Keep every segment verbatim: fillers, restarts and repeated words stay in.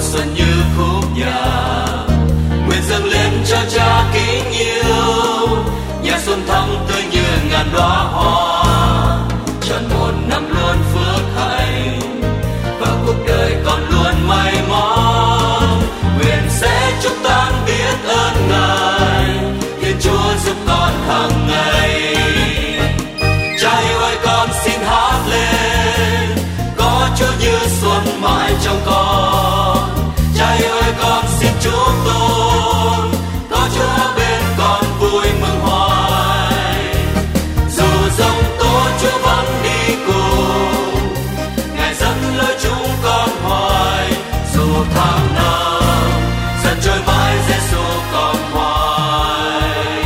xuân như khúc nhạc, nguyện dâng lên cho Cha kính yêu. Nhà xuân thắm tươi như ngàn đóa hoa, tròn một năm luôn phước hạnh và cuộc đời con luôn may mắn. Nguyện sẽ chúc tan biết ơn Ngài, Thiên Chúa giúp con hàng ngày. Cha yêu ơi con xin hát lên, có Chúa như xuân mãi trong con. Cha yêu ơi con xin chúc tôn, có Chúa bên con vui mừng hoài. Dù giông tố Chúa vẫn đi cùng, Ngài dẫn lối chúng con hoài. Dù tháng năm dần trôi mãi, Giêsu còn hoài.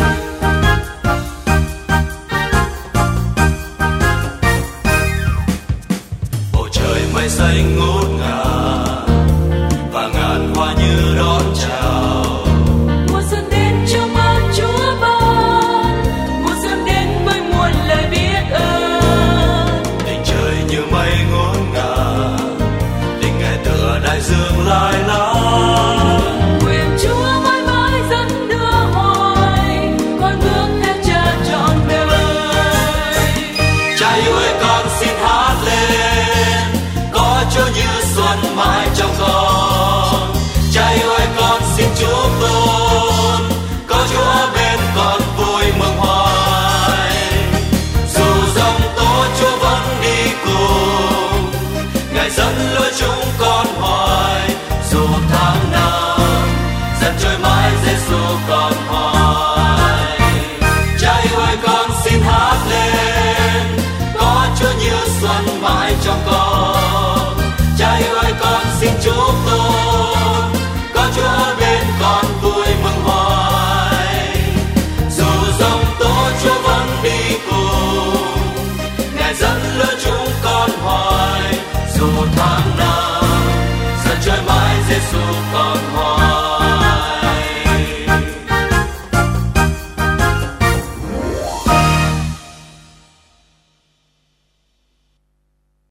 Bầu trời mây xanh ngút ngàn và ngàn hoa như đón chào. Mùa xuân đến trong ơn Chúa ban, mùa xuân đến với muôn lời biết ơn. Tình trời như mây ngút ngàn, tình Ngài tựa đại dương lai láng. Nguyện Chúa mãi mãi dẫn đưa hoài, con bước theo Cha trọn đời. Cha yêu ơi con xin hát lên, có Chúa như xuân mãi trong con. Cha yêu ơi con xin chúc tôn, có Chúa bên con vui mừng hoài. Dù giông tố Chúa vẫn đi cùng, Ngài dẫn lối chúng con hoài. Dù tháng năm dần trôi mãi, Giêsu còn hoài. Cha yêu ơi con xin hát lên, có Chúa như xuân mãi trong con. Cha yêu ơi con xin chúc tôn, có Chúa bên con vui mừng hoài. Dù giông tố Chúa vẫn đi cùng, Ngài dẫn lối chúng con hoài. Dù tháng năm dần trôi mãi, Giêsu